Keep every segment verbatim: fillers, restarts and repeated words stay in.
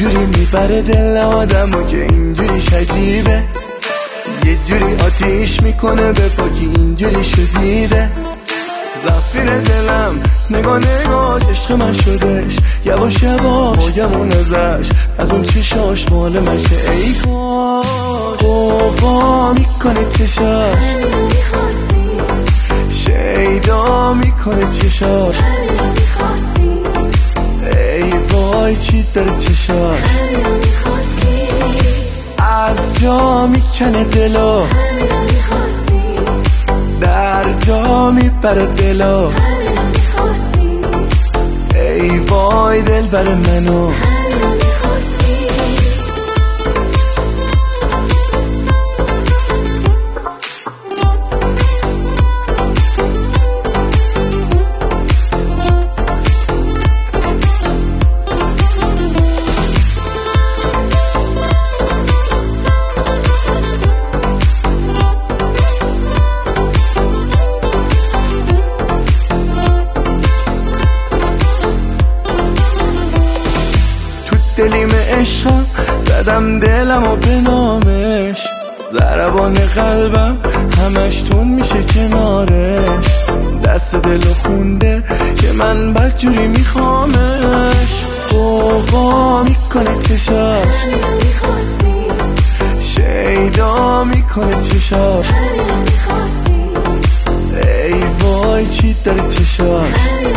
جوری میبره دل آدمو که اینجوریش عجیبه، یه جوری آتیش میکنه به پاکی اینجوری شدیده. زفیر دلم نگاه نگاش عشق من شدش، یواش یواش مویمون ازش از اون چشاش مال منشه. ای کاش قوقا میکنه چشاش، شیدا میکنه چشاش. ای وای چی داره چشاش، از جا میکنه دلو، در جا میبره دلو. ای وای دل بر منو، دلیم عشقم زدم دلم و به نامش، ضربان قلبم همش تون میشه کنارش. دست دلو خونده که من بدجوری میخوامش. قوقا میکنه چشاش، شیدا میکنه چشاش. ای وای چی داره چشاش،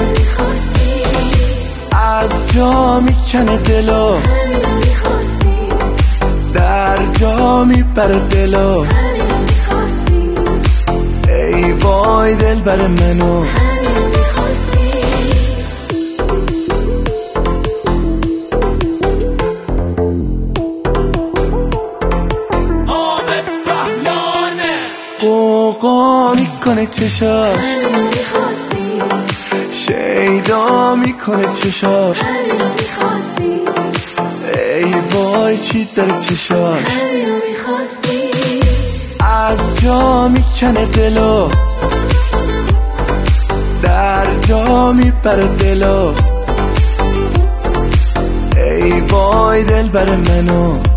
از جا میکنه دلو، در جا میبره دلو. ای وای دل بر منو، قوقا میکنه چشاش، شیدا میکنه چشاش. ای وای چی داره چشاش، از جا میکنه دلو، در جا میبره دلو. ای وای دل بر منو.